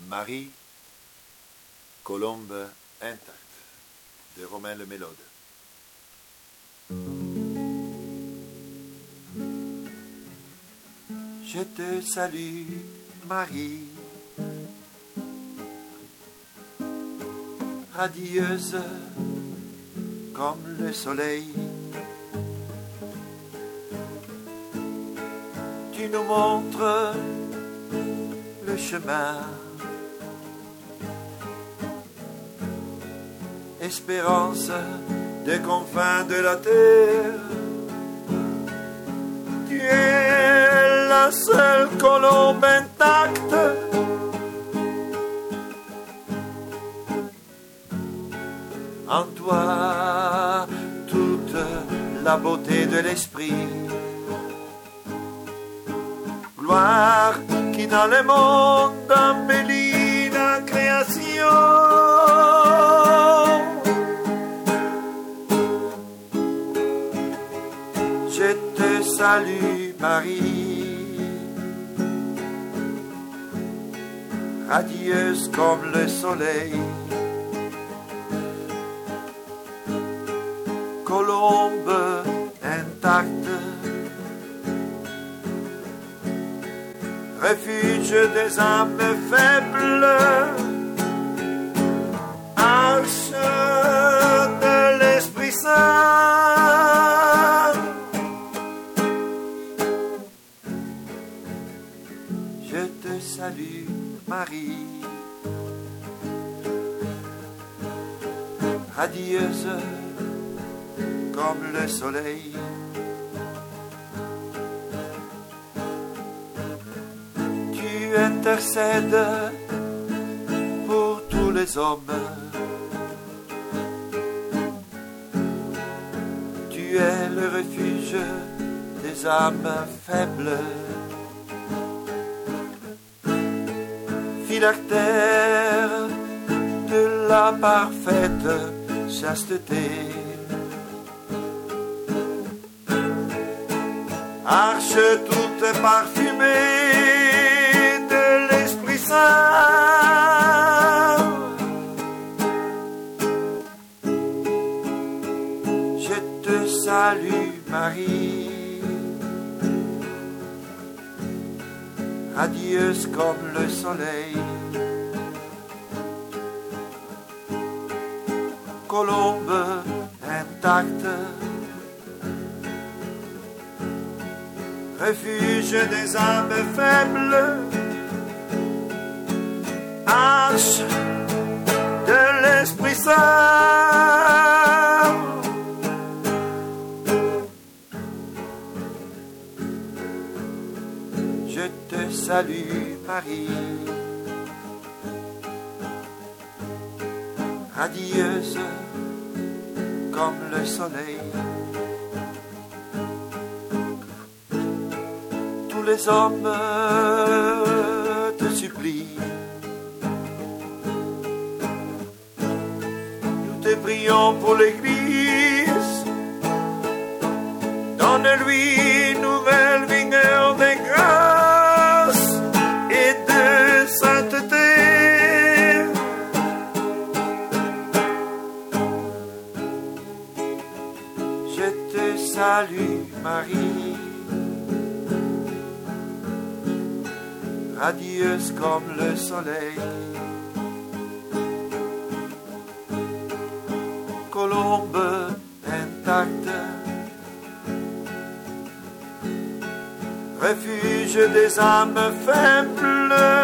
Marie, colombe intacte, de Romain Le Mélode. Je te salue, Marie, radieuse comme le soleil. Tu nous montres le chemin, espérance des confins de la terre. Tu es la seule colombe intacte, en toi toute la beauté de l'esprit. Gloire qui dans le monde embellit la création. Je te salue, Marie, radieuse comme le soleil, colombe intacte, refuge des âmes faibles, arche de l'Esprit Saint. Je te salue, Marie, radieuse comme le soleil, tu intercèdes pour tous les hommes. Tu es le refuge des âmes faibles, phylactère de la parfaite chasteté, arche toute parfumée de l'Esprit Saint. Je te salue, Marie, radieuse comme le soleil, colombe intacte, refuge des âmes faibles, arche de l'Esprit Saint. Je te salue, Marie, radieuse comme le soleil. Tous les hommes te supplient, nous te prions pour l'Église. Donne-lui nouvelle vigueur de grâce et de sainteté. Je te salue, Marie, radieuse comme le soleil, colombe intacte, refuge des âmes faibles,